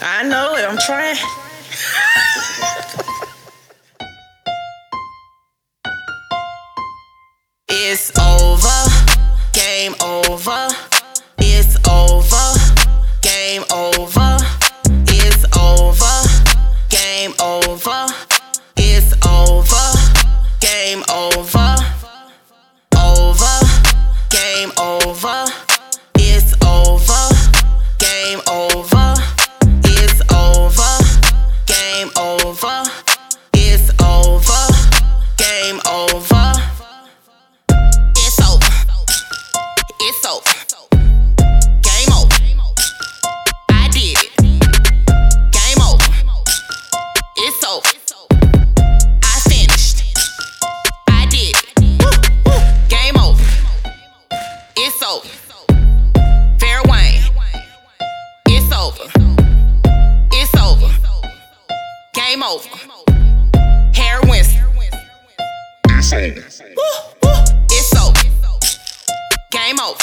I know it. I'm trying. It's over. Game over. It's over. Game over. It's over. Game over. It's over. Game over. Over. Game over. It's over. Game over. It's over. Game over. It's over. Game over. It's over. It's over. Game over. I did it. Game over. It's over. I finished. I did it. Game over. It's over. Fair Wayne. It's over. It's over. Game over. Harry Winston. It's over. It's over. Game over.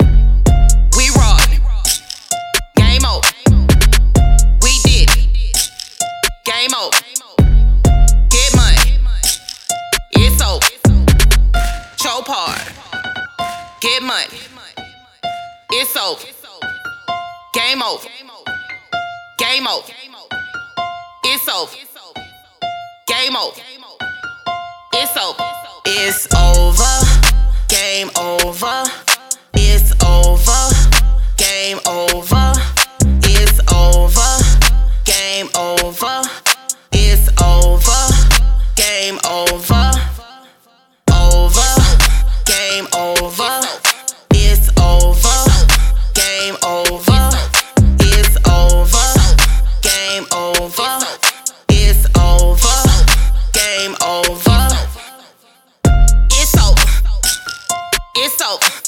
We robbed. Game over. We did it. Game over. Get money. It's over. Choke hard. Get money. It's over. Game over. Game over. It's over. Game over. It's over. It's over. Game over. It's over. Game over. It's over. Game over. It's over. Game over. Over. Game over. It's over. Game over. It's over. Game over. It's over. Game over. It's over. It's over.